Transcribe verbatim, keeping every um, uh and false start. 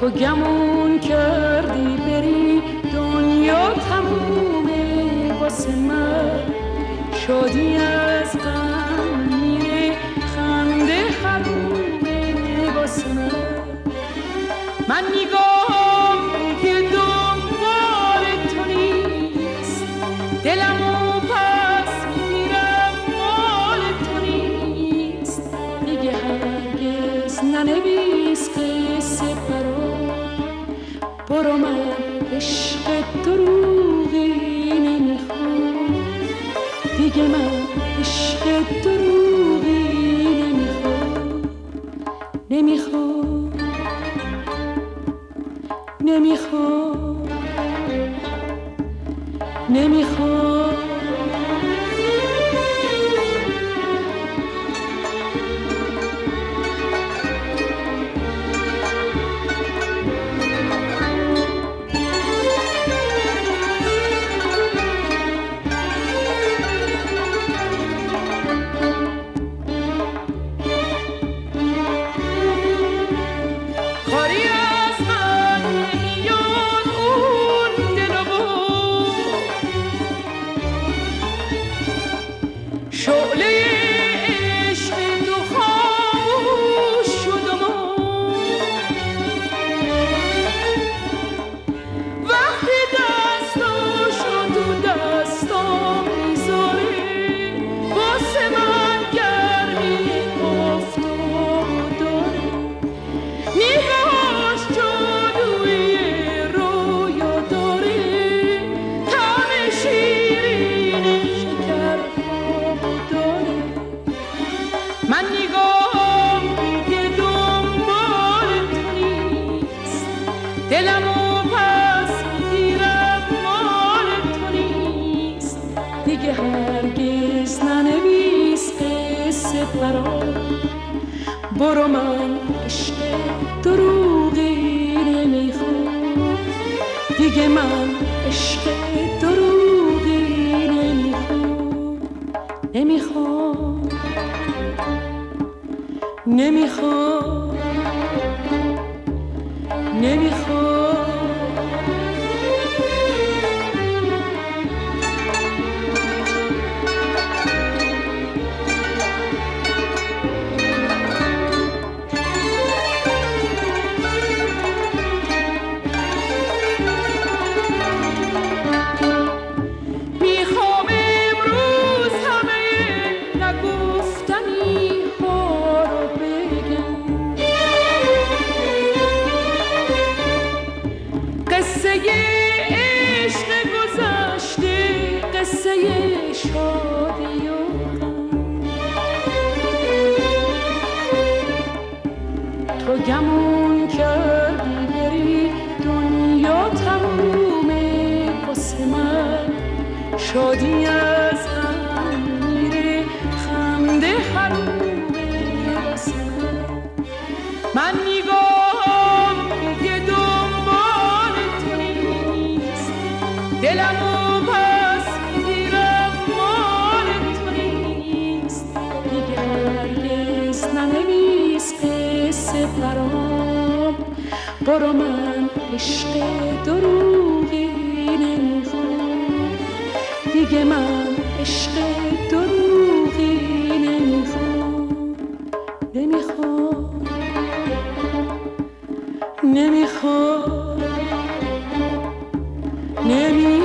تو گمون کردی بری دنیا تمومه واسه من، شادی از غم میره خنده حرومه واسه من. من نگاه دیگه دنبال تو نیست، دلمو پس میگیرم مال تو نیست. دیگه هرگز ننویس قصه برام، برو من عشق دروغی نمیخوام. دیگه من عشق دروغی نمیخوام، نمیخوام نمیخوام نمیخوام. من نگاه دیگه دنبال تو نیست، دلمو پس میگیرم مال تو نیست. دیگه هرگز ننویس قصه برام، برو من عشق دروغی نمیخوام. دیگه من عشق دروغی نمیخوام، نمیخوام نمیخوام نمیخوام. میخوام امروز همه نگفتنی ها رو بگم، قصه عشق گذشته، قصه شادی و غم. تو گمون کردی بری دنیا تمومه واسه من، شادی از هم میره خنده حرومه واسه من. من نگاه دیگه دنبال تو نیست، دلمو پس میگیرم مال تو نیست. دیگه هرگز ننویس قصه برام، برو من عشق دروغی نمیخوام. دیگه من عشق دروغی نمیخوام، نمیخوام نمیخوام نمیخوام.